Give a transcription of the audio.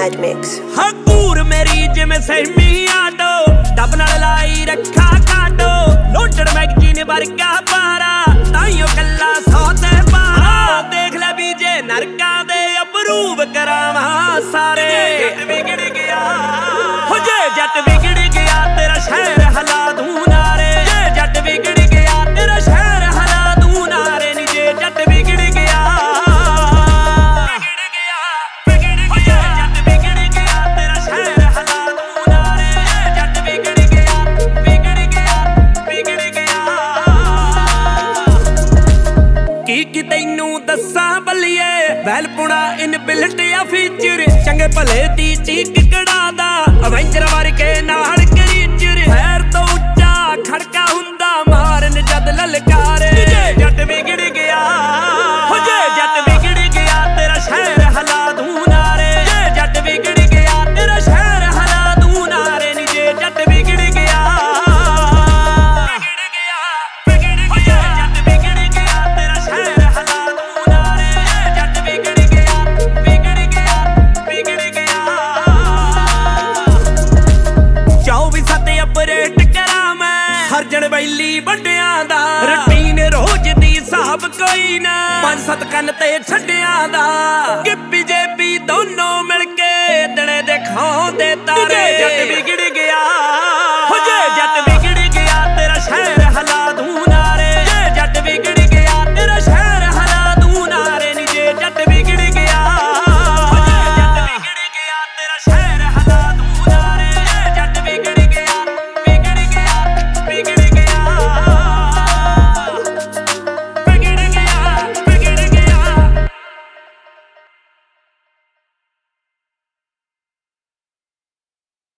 Mad Mix. ਹਕੂਰ ਮੇਰੀ ਜਿਵੇਂ ਸਹਿਮੀ auto ਡੱਬ ਨਾਲ ਲਾਈ ਰੱਖਾ ਕਾਟੋ ਲੋਟੜ ਮੈਗਜ਼ੀਨ ਵਰਗਾ ਪਾਰਾ ਤਾਈਓ ਕੱਲਾ ਸੌ ਤੇ ਪਾਰਾ ਦੇਖ ਲੈ ਵੀ ਜੇ ਨਰਕਾਂ ਦੇ ਅਪਰੂਵ ਕਰਾਵਾਂ ਸਾਰੇ ਜੱਟ ਵਿਗੜ ਗਿਆ ਹੋ ਜੇ ਜੱਟ ਵਿਗੜ ਗਿਆ ਤੇਰਾ ਸ਼ਹਿਰ ਹਲਾ ਦੂੰ ਨਾਰੇ ਜੇ ਜੱਟ ਵਿਗੜ ਗਿਆ ਤੇਰਾ ਸ਼ਹਿਰ ਹਲਾ ਦੂੰ ਨਾਰੇ ਨੀ ਜੇ ਜੱਟ ਵਿਗੜ ਗਿਆ ਕੀ ਤੈਨੂੰ ਦੱਸਾਂ ਬੱਲੀਏ ਵੈਲਪੁਣਾ ਇਨ ਬਿਲਟ ਆ ਫੀਚਰ ਚੰਗੇ ਭਲੇ ਦੀ ਚੀਕ ਕੜਾਦਾ ਅਵੈਂਜਰ ਵਰਗੇ ਨਾਲ ਕਰੀਚਰ ਫੈਰ ਤੋਂ ਉੱਚਾ ਖੜਕਾ ਹੁੰਦਾ ਮਾਰਨ ਜਦ ਲਲਕਾਰੇ ਜੱਟ ਵਿਗੜ ਗਿਆ ਹੋ ਜੇ ਜੱਟ ਵਿਗੜ ਗਿਆ ਤੇਰਾ ਸ਼ਹਿਰ ਹਲਾ ਦੂੰ ਨਾਰੇ ਜੇ ਜੱਟ ਵਿਗੜ ਗਿਆ ਤੇਰਾ ਸ਼ਹਿਰ ਹਲਾ ਦੂੰ ਨਾਰੇ ਨੀ ਜੇ ਜੱਟ ਵਿਗੜ ਗਿਆ ਹਰਜਣ ਬੈਲੀ ਵੱਡਿਆਂ ਦਾ ਰੂਟੀਨ ਰੋਜ਼ ਦੀ ਹਿਸਾਬ ਕੋਈ ਨਾ 5-7 ਕੰਨ ਤੇ ਛੱਡਿਆਂ ਦਾ ਗਿੱਪੀ ਜੇਪੀ ਦੋਨੋਂ ਮਿਲ ਕੇ ਦਿਨੇ ਦਿਖਾਉਂਦੇ ਤਾਰੇ ਜੱਟ ਵਿਗੜ ਗਿਆ ਹੋ ਜੇ ਜੱਟ